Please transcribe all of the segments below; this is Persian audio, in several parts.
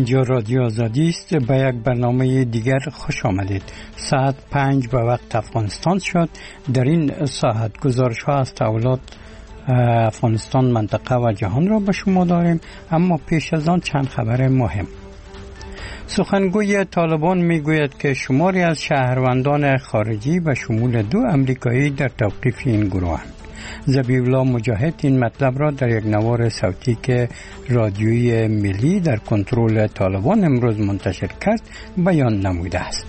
اینجا رادیو آزادی است. به یک برنامه دیگر خوش آمدید. ساعت 5 به وقت افغانستان شد. در این ساعت گزارش ها از تحولات افغانستان، منطقه و جهان را به شما داریم، اما پیش از آن چند خبر مهم. سخنگوی طالبان میگوید که شماری از شهروندان خارجی به شمول 2 امریکایی در توقیف این گروهند. ذبیح‌الله مجاهد این مطلب را در یک نوار صوتی که رادیوی ملی در کنترل طالبان امروز منتشر کرد بیان نموده است.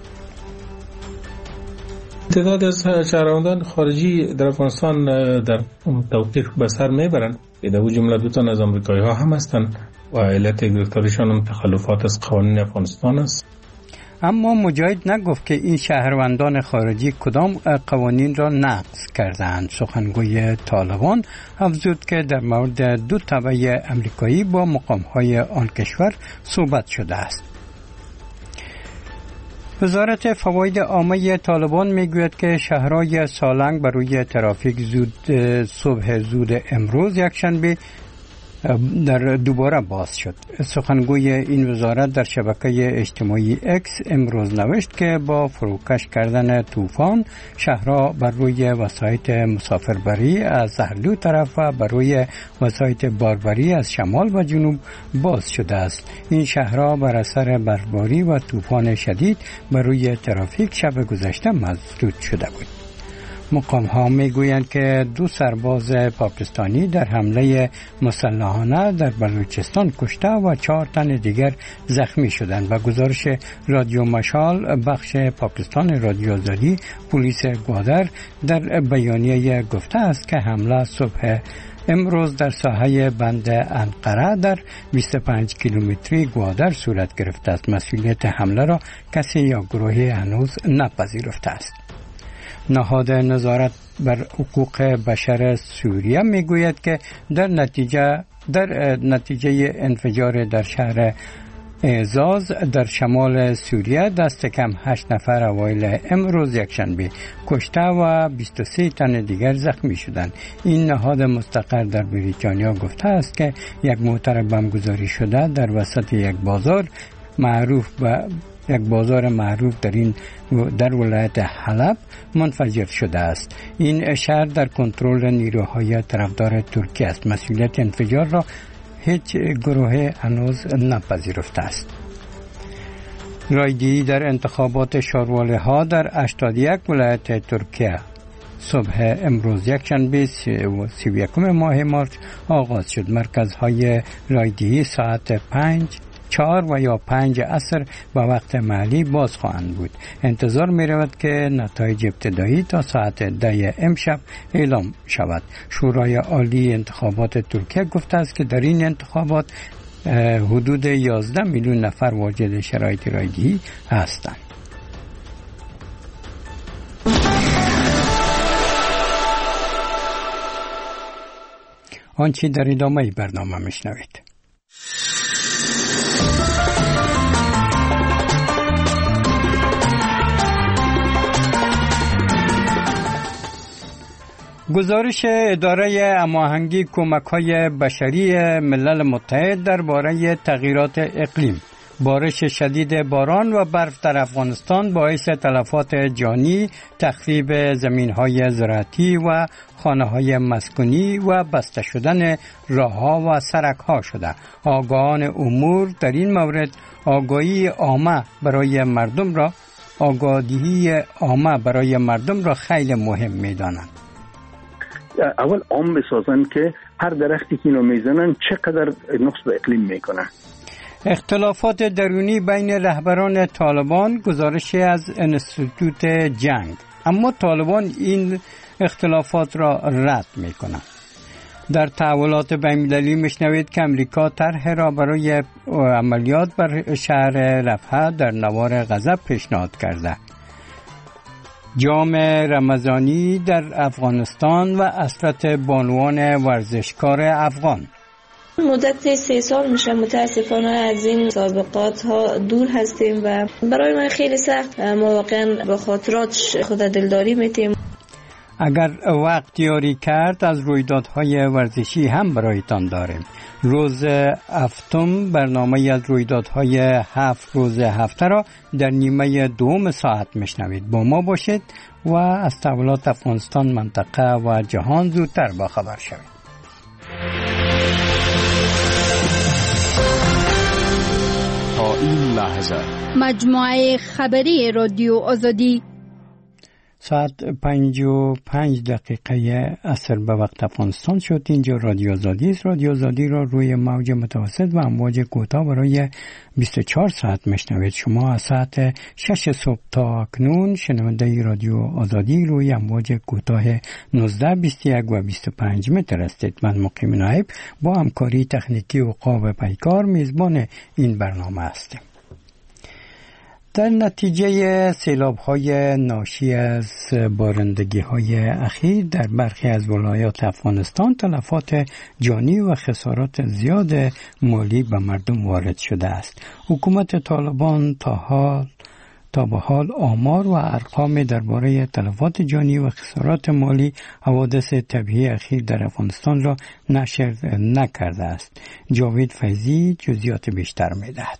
تعداد از شهروندان خارجی در افغانستان در توقیف به سر میبرند. در جمله 2 تن از امریکایی ها هم هستند و علت گرفتاریشان هم تخلفات از قوانین افغانستان است. اما مجاهد نگفت که این شهروندان خارجی کدام قوانین را نقض کردند. سخنگوی طالبان افزود که در مورد 2 تبع امریکایی با مقام‌های آن کشور صحبت شده است. وزارت فواید عامه طالبان میگوید که شهرهای سالنگ برای ترافیک صبح زود امروز یکشنبه در دوباره باز شد. سخنگوی این وزارت در شبکه اجتماعی اکس امروز نوشت که با فروکش کردن طوفان شهرها بر روی وسایط مسافربری از هر دو طرف و بر روی وسایط باربری از شمال و جنوب باز شده است. این شهرها بر اثر برفباری و طوفان شدید بر روی ترافیک شب گذشته مسدود شده بود. مقام ها میگویند که 2 سرباز پاکستانی در حمله مسلحانه در بلوچستان کشته و 4 تن دیگر زخمی شدند. و گزارش رادیو مشال بخش پاکستان رادیو آزادی پلیس گوادر در بیانیه گفته است که حمله صبح امروز در ساحه بند انقره در 25 کیلومتری گوادر صورت گرفته است. مسئولیت حمله را کسی یا گروهی هنوز نپذیرفته است. نهاد نظارت بر حقوق بشر سوریه میگوید که در نتیجه انفجار در شهر اعزاز در شمال سوریه دست کم 8 نفر اوایل امروز یکشنبه کشته و 23 تن دیگر زخمی شدند. این نهاد مستقر در بریتانیا گفته است که یک موتر بمبگذاری شده در وسط یک بازار معروف در ولایت حلب منفجر شده است. این شهر در کنترل نیروهای طرفدار ترکیه است. مسئولیت انفجار را هیچ گروه هنوز نپذیرفته است. رایگیری در انتخابات شارواله ها در 81 ولایت ترکیه صبح امروز یکشنبه 31 ماه مارس آغاز شد. مرکزهای رایگیری ساعت 4 و یا 5 عصر به وقت محلی باز خواهند بود. انتظار می رود که نتایج ابتدایی تا ساعت 10 امشب اعلام شود. شورای عالی انتخابات ترکیه گفته است که در این انتخابات حدود 11 میلیون نفر واجد شرایط رایگیری هستند. آنچه در ادامه برنامه میشنوید. گزارش اداره هماهنگی کمک‌های بشری ملل متحد درباره تغییرات اقلیم، بارش شدید باران و برف در افغانستان باعث تلفات جانی، تخریب زمین‌های زراعتی و خانه‌های مسکونی و بسته شدن راه‌ها و سرک‌ها شده. آگاهان امور در این مورد آگاهی عامه برای مردم را خیلی مهم می‌دانند. اول عام بسازن که هر درختی که اینو میزنن چقدر نقص به اقلیم میکنه. اختلافات درونی بین رهبران طالبان، گزارشی از انستیتوت جنگ، اما طالبان این اختلافات را رد میکنند. در تحولات بین‌المللی میشنوید که امریکا طرح را برای عملیات بر شهر رفح در نوار غزه پیشنهاد کرده. جام رمضانی در افغانستان و عصرت بانوان ورزشکار افغان. مدت 3 سال میشه متاسفانه از این سابقات ها دور هستیم و برای من خیلی سخت. ما واقعا با خاطرات خود دلداری میتیم. اگر وقت یاری کرد از رویدادهای ورزشی هم برایتان داریم. روز هفتم برنامه از رویدادهای 7 روز هفته را در نیمه دوم ساعت میشنوید. با ما باشید و از تحولات افغانستان، منطقه و جهان زودتر باخبر شوید. تا این لحظه مجموعه خبری رادیو آزادی ساعت 55 عصر به وقت افغانستان شد. اینجا رادیو آزادی است. رادیو آزادی را روی موج متوسط و امواج کوتاه برای 24 ساعت میشنوید. شما از ساعت 6 صبح تا اکنون شنونده رادیو آزادی روی امواج کوتاه 19، 21 و 25 متر هستید. من مقیم نایب با همکاری تکنیکی و عقاب پیکار میزبان این برنامه هستیم. در نتیجه سیلاب‌های ناشی از بارندگی‌های اخیر در برخی از ولایات افغانستان تلفات جانی و خسارات زیاد مالی به مردم وارد شده است. حکومت طالبان تا به حال آمار و ارقام درباره تلفات جانی و خسارات مالی حوادث طبیعی اخیر در افغانستان را نشر نکرده است. جاوید فیضی جزئیات بیشتر می‌دهد.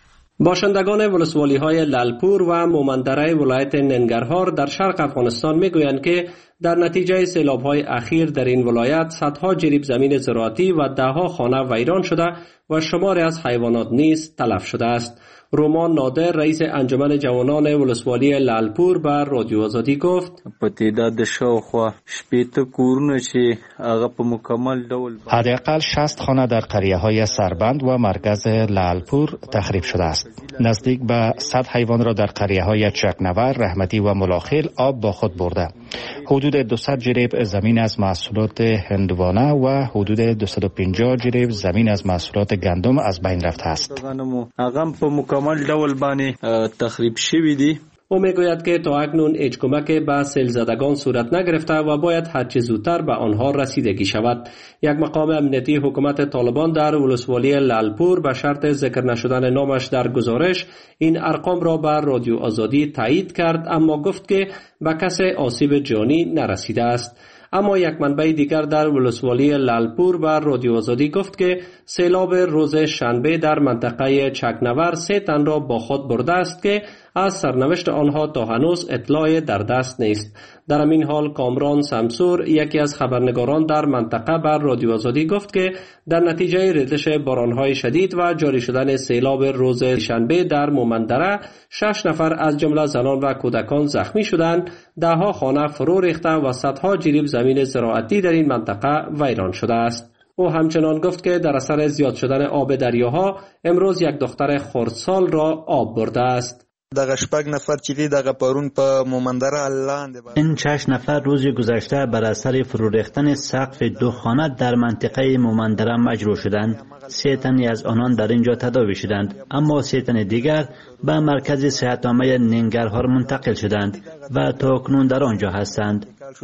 باشندگان ولسوالی‌های لالپور و مومندره ولایت ننگرهار در شرق افغانستان می‌گویند که در نتیجه سیلاب‌های اخیر در این ولایت صدها جریب زمین زراعتی و ده‌ها خانه ویران شده و شماری از حیوانات نیز تلف شده است. رومان نادر رئیس انجمن جوانان ولسوالی لالپور به رادیو آزادی گفت: په تعداد شاوخوا 80 کورونه چې هغه په مکمل ډول حداقل 60 خانه در قریه‌های سربند و مرکز لالپور تخریب شده است. نزدیک به 100 حیوان را در قریه‌های چکنور، رحمتی و ملاخیل آب با خود برده. حدود 200 جریب زمین از محصولات هندوانه و حدود 250 جریب زمین از محصولات گندم از بین رفته است. هغه په مکمل ډول باندې تخریب شوی دی. او میگوید که تا اکنون هیچ کمک به سیل زدگان صورت نگرفته و باید هرچه زودتر به آنها رسیدگی شود. یک مقام امنیتی حکومت طالبان در ولسوالی لالپور به شرط ذکر نشدن نامش در گزارش این ارقام را به رادیو آزادی تایید کرد، اما گفت که به کسی آسیب جانی نرسیده است. اما یک منبع دیگر در ولسوالی لالپور به رادیو آزادی گفت که سیلاب روز شنبه در منطقه چکنور 3 تن را با خود برده است که از سرنوشت آنها تا هنوز اطلاع در دست نیست. در همین حال کامران سمسور، یکی از خبرنگاران در منطقه، بر رادیو آزادی گفت که در نتیجه ریزش بارانهای شدید و جاری شدن سیلاب روز شنبه در مومندره 6 نفر از جمله زنان و کودکان زخمی شدند، 10 خانه فرو ریخته و صدها جریب زمین زراعتی در این منطقه ویران شده است. او همچنان گفت که در اثر زیاد شدن آب دریاها امروز یک دختر خردسال را آب برده است. دغه شپږ نفر چې دی دغه پرون په مومندره لاندې این 6 نفر روز گذشته بر اثر فرو ریختن سقف 2 خانه در منطقه مومندره مجروح شدند. 3 تن از آنان در اینجا تداوی شدند، اما 3 تن دیگر به مرکز صحت عامه ننگرهار منتقل شدند و تا اکنون در آنجا هستند.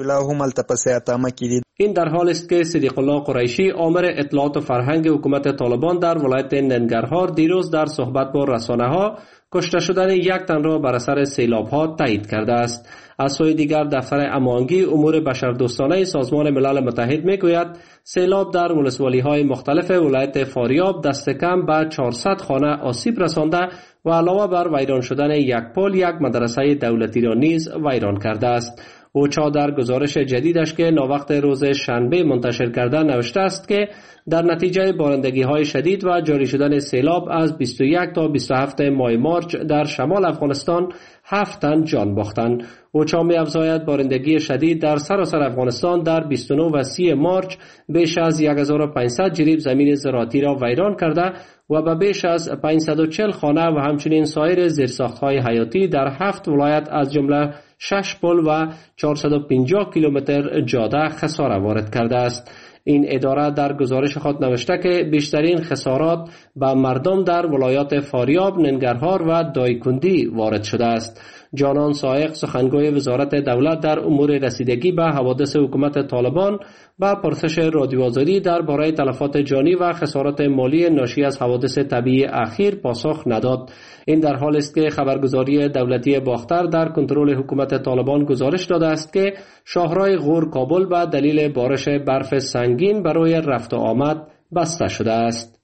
این در حال است که صدیق الله قریشی، آمر اطلاعات و فرهنگ حکومت طالبان در ولایت ننگرهار، دیروز در صحبت با رسانه‌ها کشته شدن 1 تن را بر اثر سیلاب‌ها تایید کرده است. از سوی دیگر دفتر امانگی امور بشردوستانه سازمان ملل متحد میگوید سیلاب در ولسوالی‌های مختلف ولایت فاریاب دست کم به 400 خانه آسیب رسانده و علاوه بر ویران شدن 1 پل، 1 مدرسه دولتی را نیز ویران کرده است. اوچا در گزارش جدیدش که ناوقت روز شنبه منتشر کرده نوشته است که در نتیجه بارندگی‌های شدید و جاری شدن سیلاب از 21 تا 27 ماه مارچ در شمال افغانستان 7 تن جان باختند. اوچا می‌افزاید بارندگی شدید در سراسر افغانستان در 29 و 30 مارچ بیش از 1500 جریب زمین زراعتی را ویران کرده و به بیش از 540 خانه و همچنین سایر زیرساخت‌های حیاتی در 7 ولایت از جمله 6 پل و 450 کیلومتر جاده خسارت وارد کرده است. این اداره در گزارش خود نوشته که بیشترین خسارات به مردم در ولایات فاریاب، ننگرهار و دایکندی وارد شده است. جانان سائق سخنگوی وزارت دولت در امور رسیدگی به حوادث حکومت طالبان با پرسش رادیو آزادی درباره تلفات جانی و خسارات مالی ناشی از حوادث طبیعی اخیر پاسخ نداد. این در حال است که خبرگزاری دولتی باختر در کنترل حکومت طالبان گزارش داده است که شاهراه غور کابل به دلیل بارش برف سنگین برای رفت و آمد بسته شده است.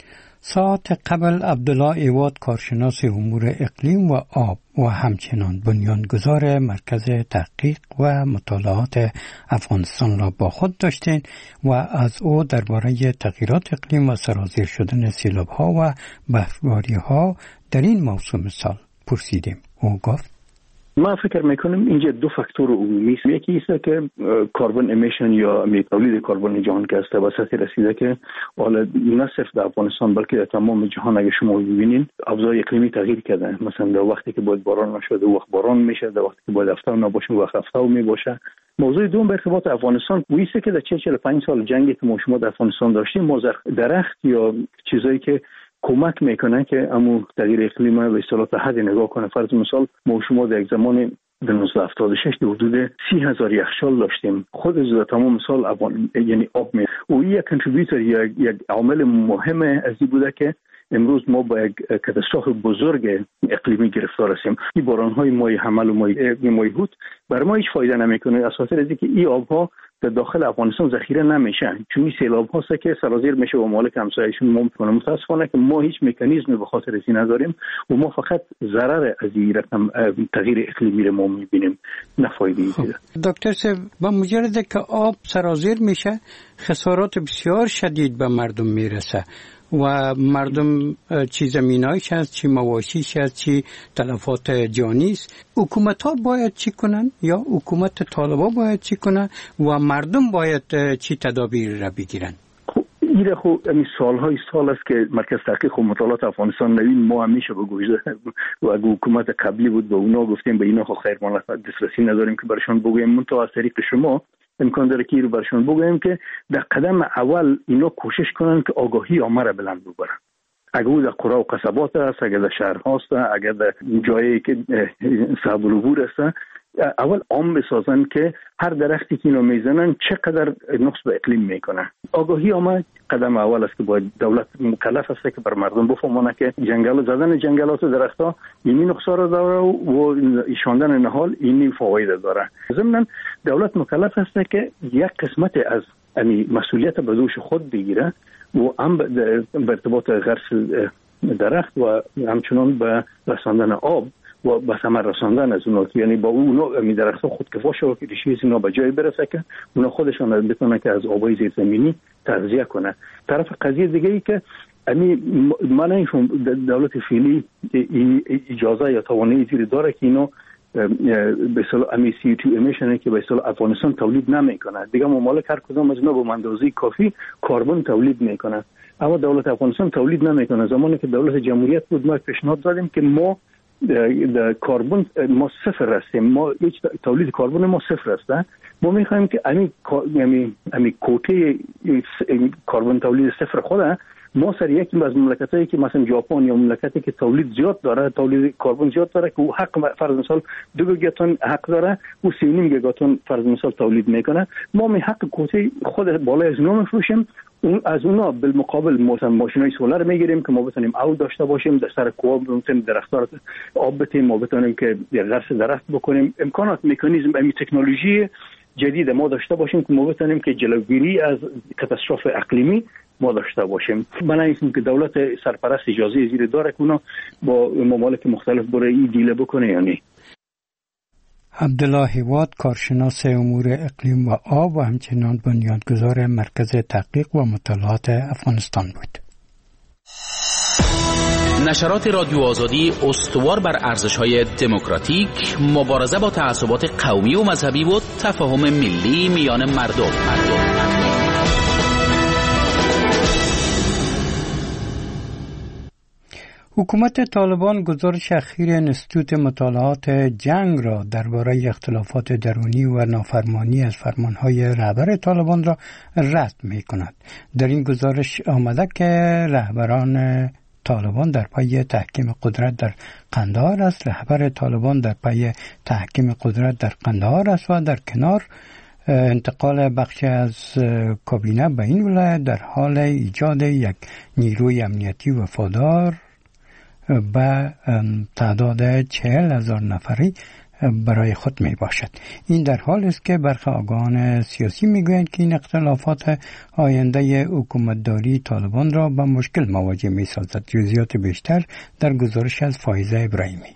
ساعت قبل عبدالله ایواد کارشناس امور اقلیم و آب و همچنان بنیانگذار مرکز تحقیق و مطالعات افغانستان را با خود داشتیم و از او درباره تغییرات اقلیم و سرازیر شدن سیلاب‌ها و برفباری‌ها در این موسم سال پرسیدیم. او گفت ما فکر میکنم اینجا دو فاکتور عمومی است. یکی است که کربن امیشن یا تولید کربن جهان که است به سطح رسیده که حالا نه صرف در افغانستان بلکه در تمام جهان اگه شما ببینید ابزار اقلیمی تغییر کرده. مثلا در وقتی که باید باران نشه در وقت باران میشه، در وقتی که باید هفته نباشه وقت هفته میباشه. موضوع دوم به ارتباط افغانستان ویسه که در 45 سال جنگی که ما شما در افغانستان داشتیم ما درخت یا چیزایی که کمک میکنه که امو تغییر اقلیم و اصطلاح حد نگاه کنه. فرض مثال ما شما در یک زمان در 1976 در حدود 30,000 یخچال داشتیم. خود از تمام سال یعنی آب می و یک کنتریبیوتور یا یک عامل مهم از این بوده که امروز ما با یک کاتاستروف بزرگ اقلیمی گرفتار هستیم. این باران‌های مای حمل و مای هوت بر ما هیچ فایده نمیکنه از خاطر اینکه این آب‌ها در داخل افغانستان ذخیره نمیشن، چون این سیلاب هاست که سرازیر میشه و مالک همسایه‌شون ما میکنه. متاسفانه که ما هیچ مکانیزمی به خاطر از این نداریم و ما فقط ضرر از این رقم تغییر اقلیمی رو ما میبینیم، نه فایده ای دیده. دکتر صاحب با مجرد که آب سرازیر میشه خسارات بسیار شدید به مردم میرسه و مردم چی زمینایش هست، چی مواشیش هست، چی تلفات جانی است. حکومت ها باید چی کنن یا حکومت طالبان باید چی کنن و مردم باید چی تدابیر را بگیرن؟ این این سالهای سال است که مرکز تحقیق و مطالعات افغانستان نوین ما همیشه بگوییم و اگه حکومت قبلی بود به اونا گفتیم به اینا خیر ما دسترسی نداریم که برشان بگوییم. من تا از طریق شما امکان داره که رو برشان بگوییم که در قدم اول اینا کوشش کنن که آگاهی عامه را بلند ببرن. اگر او در قرى و قصبات است، اگر در شهر هاست، اگر در جایی که صعب العبور است، اول عام بسازن که هر درختی که اینا میزنن چقدر نقص به اقلیم میکنه. آگاهی عامه قدم اول است که باید دولت مکلف است که بر مردم بفهمونه که زدن جنگلات و درختها اینی نقصا را داره و ایشاندن نهال اینی فواید داره. ضمن دولت مکلف است که یک قسمت از مسئولیت به دوش خود بگیره و هم به ارتباط غرس درخت و همچنان به رساندن آب و به ثمر رساندن از اونا، یعنی با اونا درخت‌ها خودکفا شو که ریشه اینا به جای برسه که اونا خودشون بتونن که از آبای زیرزمینی تغذیه کنه. طرف قضیه دیگه ای که من نمی‌فهم دولت فعلی اجازه یا توانایی داره که اینا به اصطلاح CO2 emission که به اصطلاح افغانستان تولید نمیکنه. دیگه ممالک هر کدام از اینا به اندازه کافی کربن تولید میکنه، اما دولت افغانستان تولید نمیکنه. زمانی که دولت جمهوریت بود ما پیشنهاد دادیم که ما در کربن ما صفر هستیم، ما هیچ تولید کربن ما صفر هست. ما میخوایم که امی کوته کربن تولید صفر خوده ما سر یکی از مملکتایی که مثلا ژاپن یا مملکتی که تولید زیاد داره، تولید کربن زیاد داره که حق فرض مثال 2 گیگاتن حق داره و 3.5 گیگاتن فرض مثال تولید میکنه. ما می حق کوته خود بالای از نو میفروشیم، از اونا بالمقابل مثلا ماشینای سولار میگیریم که ما بتونیم آب داشته باشیم، در سر کوه بتونیم درخت‌ها آب بدیم، ما بتونیم که غرس درخت بکنیم. امکانات مکانیزم این تکنولوژی جدید ما داشته باشیم که ما بتونیم که جلوگیری از کاتاستروف اقلیمی ما داشته باشیم. من نمی‌فهمم که دولت سرپرست اجازه زیر داره که اونا با ممالک مختلف برای این دیله بکنه یا نه. عبدالله هیواد کارشناس امور اقلیم و آب و همچنان بنیانگذار مرکز تحقیق و مطالعات افغانستان بود. نشرات رادیو آزادی استوار بر ارزش‌های دموکراتیک، مبارزه با تعصبات قومی و مذهبی و تفاهم ملی میان مردم. حکومت طالبان گزارش اخیر انستیتوت مطالعات جنگ را درباره اختلافات درونی و نافرمانی از فرمانهای رهبر طالبان را رد می‌کند. در این گزارش آمده که رهبران طالبان در پی تحکیم قدرت در قندهار است، رهبر طالبان در پی تحکیم قدرت در قندهار است و در کنار انتقال بخشی از کابینه به این ولایت در حال ایجاد یک نیروی امنیتی وفادار به تعداد 40,000 نفری برای خود می باشد. این در حال است که برخی آگاهان سیاسی می گویند که این اختلافات آینده حکومتداری طالبان را به مشکل مواجه می سازد. جزئیات بیشتر در گزارش از فایزه ابراهیمی.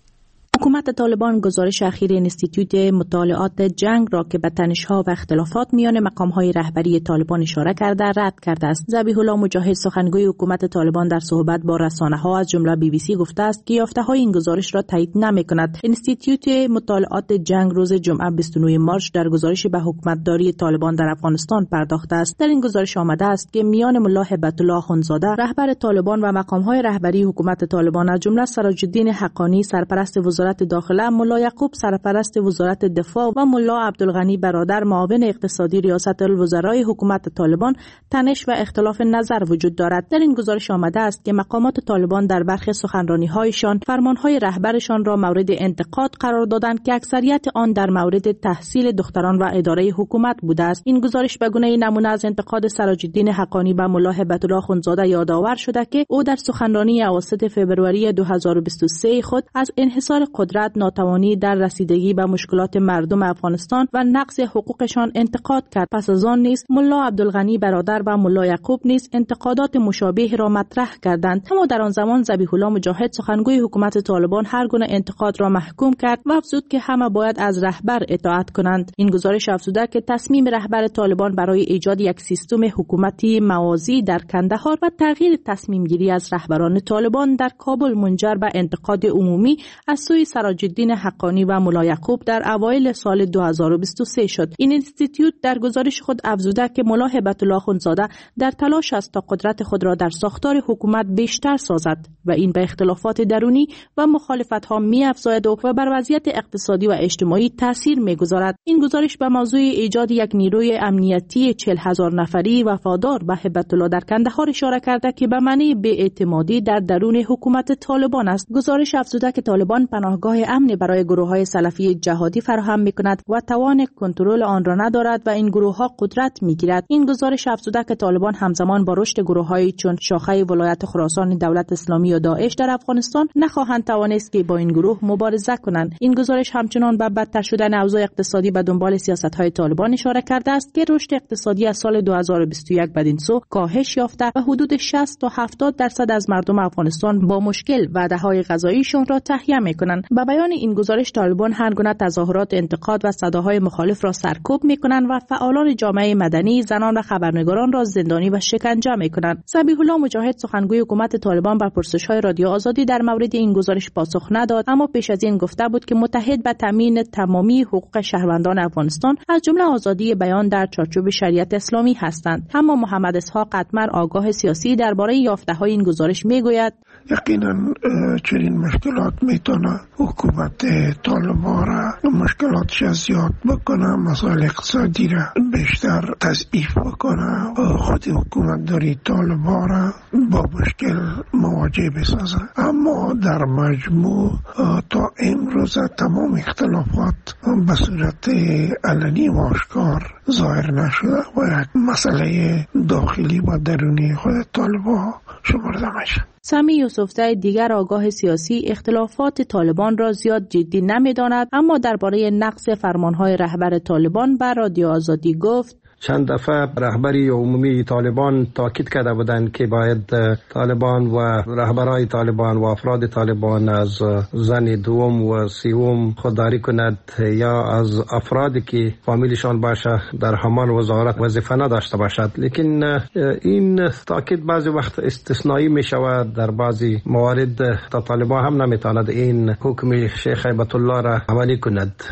حکومت طالبان گزارش اخیر انستیتوت مطالعات جنگ را که به تنش‌ها و اختلافات میان مقام‌های رهبری طالبان اشاره کرده رد کرده است. ذبیح الله مجاهد سخنگوی حکومت طالبان در صحبت با رسانه‌ها از جمله BBC گفته است که یافته‌های این گزارش را تایید نمی‌کند. انستیتوت مطالعات جنگ روز جمعه 29 مارس در گزارشی به حکومتداری طالبان در افغانستان پرداخته است. در این گزارش آمده است که میان ملا هیبت الله اخندزاده رهبر طالبان و مقام‌های رهبری حکومت طالبان از جمله سراج الدین حقانی سرپرست وزارت داخله، ملا یعقوب سرپرست وزارت دفاع و ملا عبدالغنی برادر معاون اقتصادی ریاست الوزرای حکومت طالبان تنش و اختلاف نظر وجود دارد. در این گزارش آمده است که مقامات طالبان در برخی سخنرانی‌هایشان فرمان‌های رهبرشان را مورد انتقاد قرار دادند که اکثریت آن در مورد تحصیل دختران و اداره حکومت بوده است. این گزارش به گونه نمونه از انتقاد سراج الدین حقانی به ملا هیبت الله اخندزاده یادآور شده که او در سخنرانی اواسط فوریه 2023 خود از انحصار قدرت، ناتوانی در رسیدگی به مشکلات مردم افغانستان و نقض حقوقشان انتقاد کرد. پس از آن نیز ملا عبدالغنی برادر و ملا یعقوب نیز انتقادات مشابه را مطرح کردند. اما در آن زمان ذبیح الله مجاهد سخنگوی حکومت طالبان هر گونه انتقاد را محکوم کرد و افزود که همه باید از رهبر اطاعت کنند. این گزارش افزوده که تصمیم رهبر طالبان برای ایجاد یک سیستم حکومتی موازی در کندهار و تغییر تصمیم گیری از رهبران طالبان در کابل منجر به انتقاد عمومی از سوی سراج الدین حقانی و ملا یعقوب در اوایل سال 2023 شد. این انستیتوت در گزارش خود افزوده که ملا هیبت الله اخندزاده در تلاش است تا قدرت خود را در ساختار حکومت بیشتر سازد و این به اختلافات درونی و مخالفت‌ها می‌افزاید و بر وضعیت اقتصادی و اجتماعی تاثیر می‌گذارد. این گزارش به موضوع ایجاد یک نیروی امنیتی 40,000 نفری وفادار به هیبت الله در کندهار اشاره کرده که به معنی بی‌اعتمادی در درون حکومت طالبان است. گزارش افزوده که طالبان پناهگاه امن برای گروه‌های سلفی جهادی فراهم می‌کند و توان کنترل آن را ندارد و این گروه‌ها قدرت می‌گیرد. این گزارش افزوده که طالبان همزمان با رشد گروه‌هایی چون شاخه ولایت خراسان دولت اسلامی و داعش در افغانستان نخواهند توانست که با این گروه مبارزه کنند. این گزارش همچنان به بدتر شدن اوضاع اقتصادی به دنبال سیاست‌های طالبان اشاره کرده است که رشد اقتصادی از سال 2021 بدین سو کاهش یافته و حدود 60 تا 70% از مردم افغانستان با مشکل وعده‌های غذاییشان را تهیه می‌کنند. به بیان این گزارش طالبان هر گونه تظاهرات انتقاد و صداهای مخالف را سرکوب می‌کنند و فعالان جامعه مدنی، زنان و خبرنگاران را زندانی و شکنجه می‌کنند. ذبیح الله مجاهد سخنگوی حکومت طالبان بر پرسش‌های رادیو آزادی در مورد این گزارش پاسخ نداد، اما پیش از این گفته بود که متحد به تامین تمامی حقوق شهروندان افغانستان از جمله آزادی بیان در چارچوب شریعت اسلامی هستند. اما محمد اسحاق قطمر آگاه سیاسی درباره یافته‌های این گزارش میگوید یقینا چنین مشکلات میتونه حکومت طالبان را مشکلاتش زیاد بکنه، مسائل اقتصادی را بیشتر تضعیف بکنه، خود حکومت داری طالبان را با مشکل مواجه بسازه. اما در مجموع تا امروز تمام اختلافات به صورت علنی و آشکار ظاهر نشده و یک مسئله داخلی و درونی خود طالبان شمرده میشه. سمی یوسفزی دیگر آگاه سیاسی اختلافات طالبان را زیاد جدی نمی‌داند، اما درباره نقض فرمان‌های رهبر طالبان بر رادیو آزادی گفت چند دفعه رهبری عمومی طالبان تاکید کرده بودند که باید طالبان و رهبرای طالبان و افراد طالبان از زن دوم و سوم خودداری کند یا از افرادی که فامیلشان باشه در همان وزارت وظیفه نداشته باشد. لیکن این تاکید بعضی وقت استثنایی می شود. در بعضی موارد طالبان هم نمیتواند این حکم شیخ هیبت الله را عملی کند.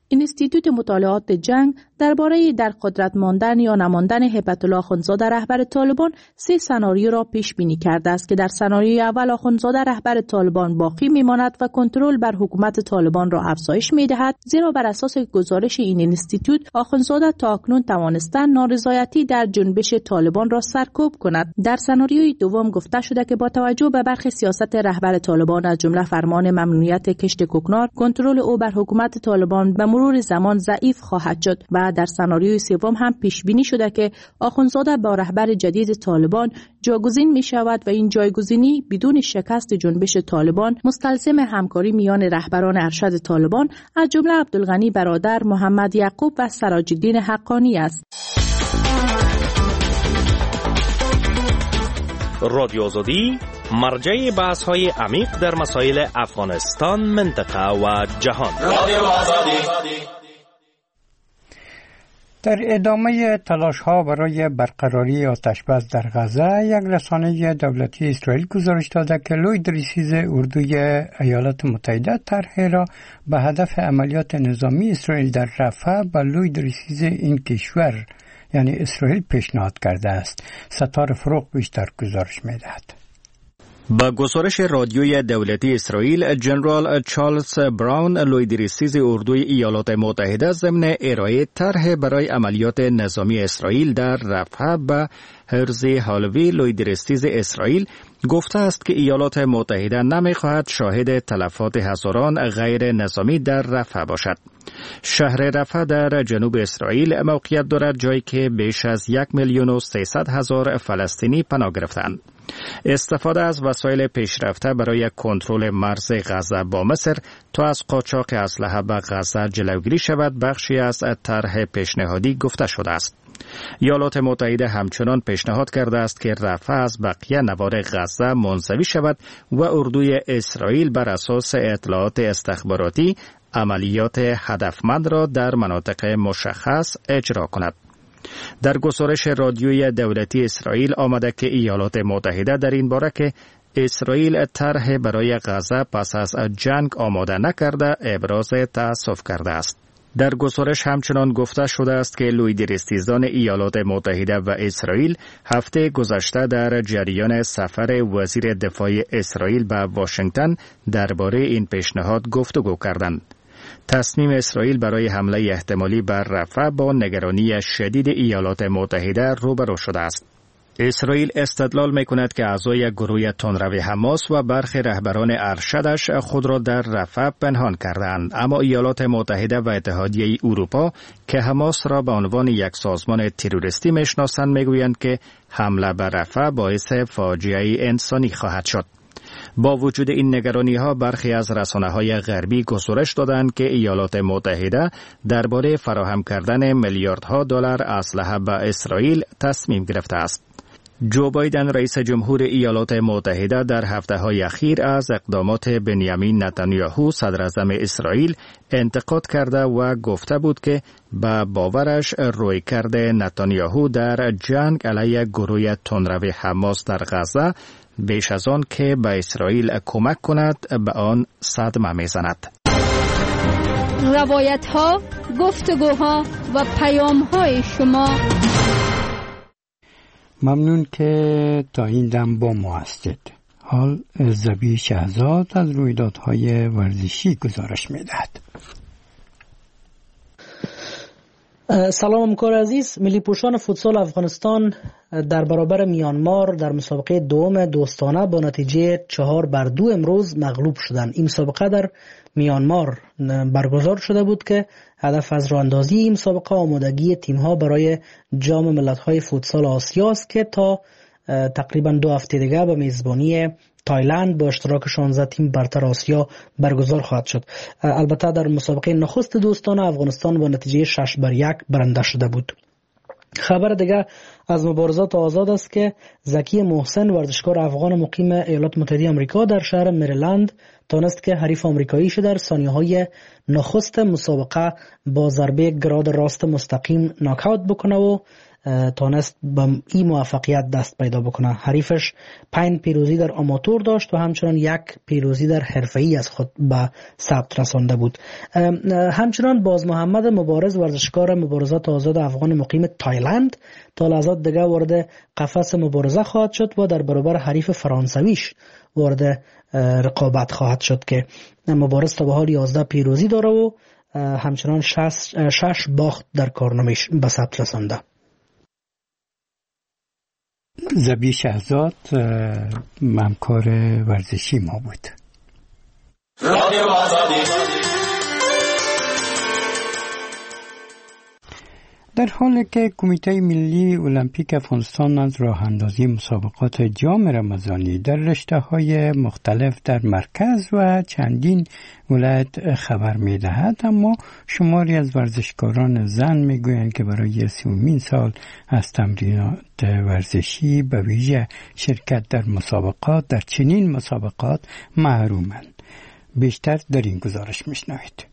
اینستیتوت مطالعات جنگ درباره در قدرت ماندن یا نماندن هیبت الله آخوندزاده رهبر طالبان 3 سناریو را پیش بینی کرده است که در سناریوی اول آخوندزاده رهبر طالبان باقی میماند و کنترل بر حکومت طالبان را افزایش میدهد، زیرا بر اساس گزارش این اینستیتوت آخوندزاده تاکنون توانسته نارضایتی در جنبش طالبان را سرکوب کند. در سناریوی دوم گفته شده که با توجه به برخی سیاست رهبر طالبان از جمله فرمان ممنوعیت کشت کوکنار، کنترل او بر حکومت طالبان به مرور زمان ضعیف خواهد شد و در سناریوی سوم هم پیش بینی شده که آخوندزاده با رهبر جدید طالبان جایگزین می شود و این جایگزینی بدون شکست جنبش طالبان مستلزم همکاری میان رهبران ارشد طالبان از جمله عبدالغنی برادر، محمد یعقوب و سراج الدین حقانی است. رادیو آزادی مرجع بحث‌های عمیق در مسائل افغانستان، منطقه و جهان. رادیو آزادی. در ادامه تلاش‌ها برای برقراری آتش‌بس در غزه، یک رسانه دولتی اسرائیل گزارش داده که لوید ریسیز اردوی ایالات متحده طرح را به هدف عملیات نظامی اسرائیل در رفح به لوید ریسیز این کشور یعنی اسرائیل پیشنهاد کرده است. ستار فروغ بیشتر گزارش می‌دهد. با گزارش رادیوی دولتی اسرائیل، جنرال چارلز براون لوید ریسیز اردوی ایالات متحده ضمن ارائه طرح برای عملیات نظامی اسرائیل در رفح به هرزی هالوی لوید ریسیز اسرائیل گفته است که ایالات متحده نمی‌خواهد شاهد تلفات هزاران غیر نظامی در رفح باشد. شهر رفح در جنوب اسرائیل موقعیت دارد، جایی که بیش از 1,300,000 فلسطینی پناه گرفتند. استفاده از وسایل پیشرفته برای کنترل مرز غزه با مصر تا از قاچاق اسلحه به غزه جلوگیری شود بخشی از طرح پیشنهادی گفته شده است. ایالات متحده همچنان پیشنهاد کرده است که رفح از بقیه نوار غزه منزوی شود و اردوی اسرائیل بر اساس اطلاعات استخباراتی عملیات هدفمند را در مناطق مشخص اجرا کند. در گزارش رادیویی دولتی اسرائیل آمده که ایالات متحده در این باره که اسرائیل طرح برای غزه پس از جنگ آماده نکرده ابراز تأسف کرده است. در گزارش همچنان گفته شده است که لوید ریسیزان ایالات متحده و اسرائیل هفته گذشته در جریان سفر وزیر دفاع اسرائیل به واشنگتن درباره این پیشنهاد گفتگو کردند. تصمیم اسرائیل برای حمله احتمالی بر رفح با نگرانی شدید ایالات متحده روبرو شده است. اسرائیل استدلال می‌کند که اعضای گروه تندرو حماس و برخی رهبران ارشدش خود را در رفح پنهان کردند، اما ایالات متحده و اتحادیه اروپا که حماس را به عنوان یک سازمان تروریستی میشناسند میگویند که حمله بر رفح باعث فاجعه انسانی خواهد شد. با وجود این نگرانی‌ها برخی از رسانه‌های غربی گزارش دادند که ایالات متحده درباره فراهم کردن میلیاردها دلار اسلحه به اسرائیل تصمیم گرفته است. جو بایدن رئیس جمهور ایالات متحده در هفته‌های اخیر از اقدامات بنیامین نتانیاهو صدراعظم اسرائیل انتقاد کرده و گفته بود که به باورش رویکرد نتانیاهو در جنگ علیه گروه تندرو حماس در غزه بیش از آن که به اسرائیل کمک کند به آن صدمه میزند. روایت‌ها، گفتگوها و پیام‌های شما. ممنون که تا این دم با ما هستید. حال زبی شهزاد از رویدادهای ورزشی گزارش می‌دهد. سلام همکار عزیز. ملی پوشان فوتسال افغانستان در برابر میانمار در مسابقه دوم دوستانه با نتیجه 4-2 امروز مغلوب شدند. این مسابقه در میانمار برگزار شده بود که هدف از راه‌اندازی این مسابقه آمادگی تیم‌ها برای جام ملت‌های فوتسال آسیا است که تا تقریباً 2 هفته دیگر به میزبانی تایلند با اشتراک 16 تیم برتر آسیا برگزار خواهد شد. البته در مسابقه نخست دوستانه افغانستان با نتیجه 6-1 برنده شده بود. خبر دیگر از مبارزات آزاد است که زکی محسن ورزشکار افغان مقیم ایالات متحده آمریکا در شهر مریلند تانست که حریف آمریکاییش در ثانیه‌های نخست مسابقه با ضربه گراد راست مستقیم ناکاوت بکنه و تانست به این موفقیت دست پیدا بکنه. حریفش 5 پیروزی در آماتور داشت و همچنان 1 پیروزی در حرفه‌ای از خود به ثبت رسانده بود. همچنان باز محمد مبارز ورزشکار مبارزات آزاد افغان مقیم تایلند تا لحظات دیگه وارد قفس مبارزه خواهد شد و در برابر حریف فرانسویش وارد رقابت خواهد شد که مبارز تا به حال 11 پیروزی داره و همچنان 6 باخت در کارنامه‌اش به ثبت رسانده. زبی شهزاد همکار ورزشی ما بود. در حالی که کمیته ملی المپیک افغانستان از راه اندازی مسابقات جام رمضانی در رشته‌های مختلف در مرکز و چندین ولایت خبر می‌دهد، اما شماری از ورزشکاران زن می‌گویند که برای 30مین سال از تمرینات ورزشی به ویژه شرکت در مسابقات در چنین مسابقات محرومند. بیشتر در این گزارش می‌شنوید.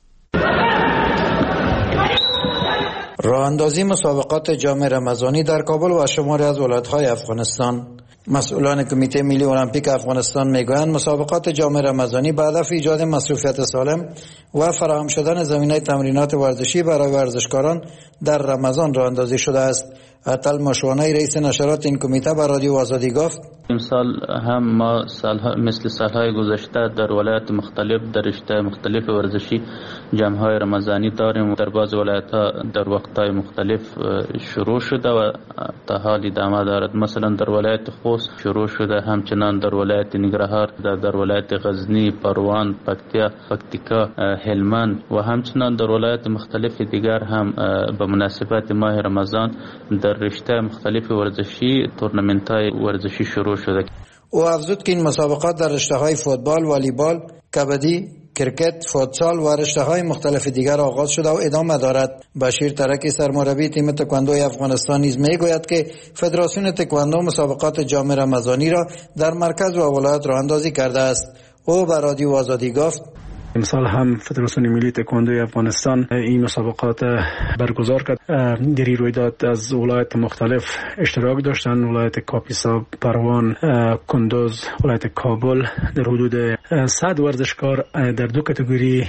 راه اندازی مسابقات جام رمضانی در کابل و شماری از ولایت‌های افغانستان. مسئولان کمیته ملی المپیک افغانستان میگویند مسابقات جام رمضانی به هدف ایجاد مصروفیت سالم و فراهم شدن زمینه تمرینات ورزشی برای ورزشکاران در رمضان راه اندازی شده است. عطل مشوانی رئیس نشرات این کمیته به رادیو آزادی گفت امسال هم ما مثل سالهای گذشته در ولایت مختلف در رشته مختلف ورزشی جمع‌های رمضانی داریم. در بعض ولایت‌ها در وقت‌های مختلف شروع شده و تا حال ادامه دارد. مثلا در ولایت خوست شروع شده، همچنان در ولایت ننگرهار، در ولایت غزنی، پروان، پکتیکا، هلمند و همچنان در ولایت مختلف دیگر هم به مناسبت ماه رمضان در رشته مختلف ورزشی تورنمنت‌های ورزشی شروع شده. او افزود که این مسابقات در رشته‌های فوتبال، والیبال، کبدی، کرکت، فوتسال و رشته‌های مختلف دیگر آغاز شده و ادامه دارد. بشیر ترکی سرمربی تیم تکواندوی افغانستان نیز میگوید که فدراسیون تکواندو مسابقات جام رمضانی را در مرکز و ولایت راه اندازی کرده است. او به رادیو آزادی گفت امسال هم فدراسیون ملی تکواندوی افغانستان این مسابقات برگزار کرد. در این رویداد از ولایت مختلف اشتراک داشتند. ولایت کاپیسا، پروان، کندوز، ولایت کابل در حدود 100 ورزشکار در 2 کاتگوری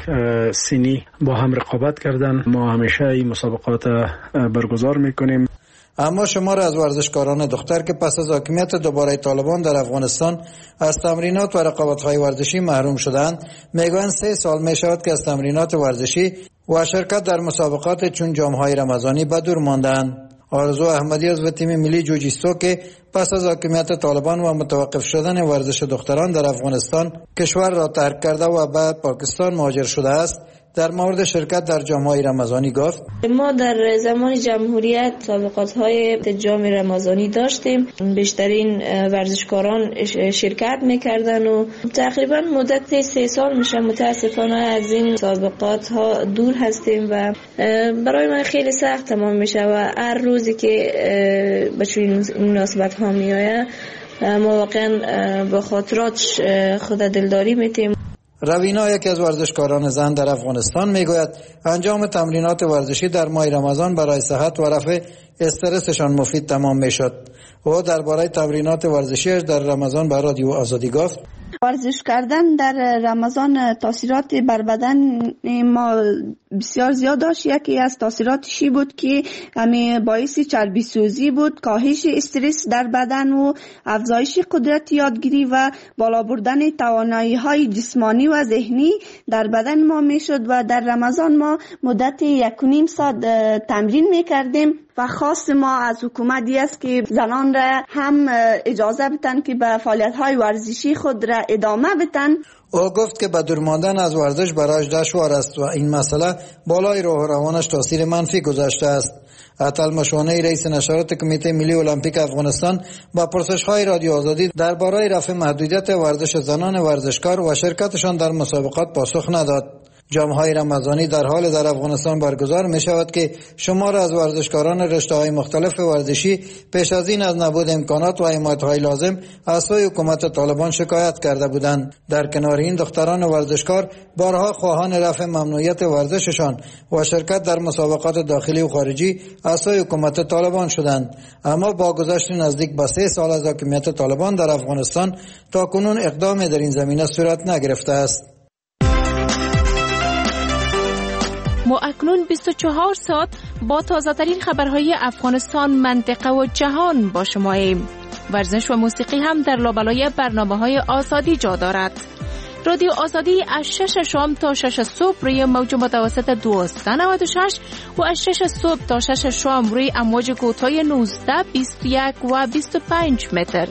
سنی با هم رقابت کردند. ما همیشه این مسابقات برگزار میکنیم. اما شمار از ورزشکاران دختر که پس از حاکمیت دوباره طالبان در افغانستان از تمرینات و رقابت‌های ورزشی محروم شدند میگویند 3 سال میشود که از تمرینات ورزشی و شرکت در مسابقات چون جام‌های رمضانی به دور ماندند. آرزو احمدی از تیم ملی جوجیستو که پس از حاکمیت طالبان و متوقف شدن ورزش دختران در افغانستان کشور را ترک کرده و به پاکستان مهاجر شده است، در مورد شرکت در جام‌های رمضانی گفت ما در زمان جمهوریت مسابقات‌های جام رمضانی داشتیم. بیشترین ورزشکاران شرکت می‌کردن و تقریبا مدت 3 سال میشه متاسفانه از این مسابقات‌ها دور هستیم و برای من خیلی سخت تمام میشه و هر روزی که به چنین مناسبت‌ها میآید ما واقعا با خاطرات خود دلداری میتیم. روینا یکی از ورزشکاران زن در افغانستان میگوید انجام تمرینات ورزشی در ماه رمضان برای صحت و رفع استرسشان مفید تمام میشد. او درباره تمرینات ورزشیش در رمضان به رادیو آزادی گفت ورزش کردن در رمضان تاثیرات بر بدن ما بسیار زیاد داشت. یکی از تاثیراتشی بود که همین باعث چربی سوزی بود، کاهش استرس در بدن و افزایش قدرت یادگیری و بالا بردن توانایی‌های جسمانی و ذهنی در بدن ما میشد و در رمضان ما مدت 1.5 ساعت تمرین میکردیم و خواست ما از حکومت است که زنان را هم اجازه بدن که به فعالیت‌های ورزشی خود را ادامه بدن. او گفت که به دور ماندن از ورزش برایش دشوار است و این مسئله بالای روح و روانش تاثیر منفی گذاشته است. عطل مشوانی رئیس نشرات کمیته ملی المپیک افغانستان با پرسش‌های رادیو آزادی درباره رفع محدودیت ورزش زنان ورزشکار و شرکتشان در مسابقات پاسخ نداد. جام‌های رمضانی در حال در افغانستان برگزار می شود که شمار از ورزشکاران رشته‌های مختلف ورزشی پیش از این از نبود امکانات و حمایت‌های لازم از سوی حکومت طالبان شکایت کرده بودند. در کنار این دختران ورزشکار بارها خواهان رفع ممنوعیت ورزششان و شرکت در مسابقات داخلی و خارجی از سوی حکومت طالبان شدند، اما با گذشت نزدیک به 3 سال از حاکمیت طالبان در افغانستان تاکنون اقدامی در این زمینه صورت نگرفته است. ما اکنون 24 ساعت با تازه‌ترین خبرهای افغانستان، منطقه و جهان با شماییم. ورزش و موسیقی هم در لابلای برنامه‌های آزادی جا دارد. رادیو آزادی از 6 شام تا 6 صبح روی موج متوسط 1296 و از 6 صبح تا 6 شام روی امواج کوتاه 19، 21 و 25 متر.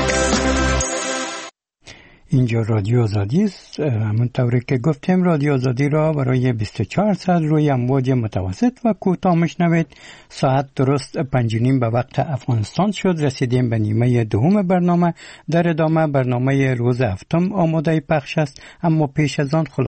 اینجا رادیو آزادی است. همونطوری که گفتیم رادیو آزادی را برای 24 ساعت روی امواج متوسط و کوتاه میشنوید. ساعت درست 5:30 به وقت افغانستان شد. رسیدیم به نیمه دوم برنامه. در ادامه برنامه روز هفتم آماده پخش است، اما پیش از آن